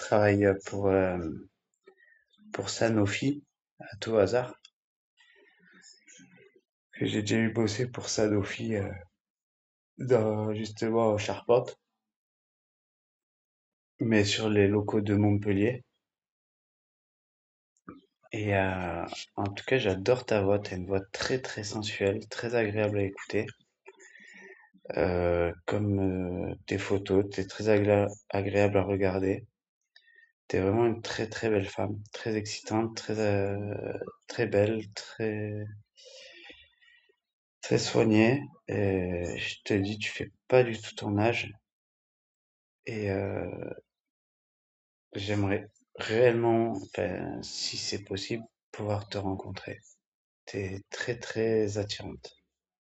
travaille pour Sanofi, à tout hasard. Que j'ai déjà eu bossé pour Sanofi dans justement Charpente, mais sur les locaux de Montpellier. Et en tout cas, j'adore ta voix. T'as une voix très très sensuelle, très agréable à écouter. Comme tes photos, t'es très agréable à regarder. T'es vraiment une très très belle femme, très excitante, très belle, très soignée. Et je te dis, tu fais pas du tout ton âge. Et j'aimerais réellement, enfin, si c'est possible, pouvoir te rencontrer. T'es très très attirante.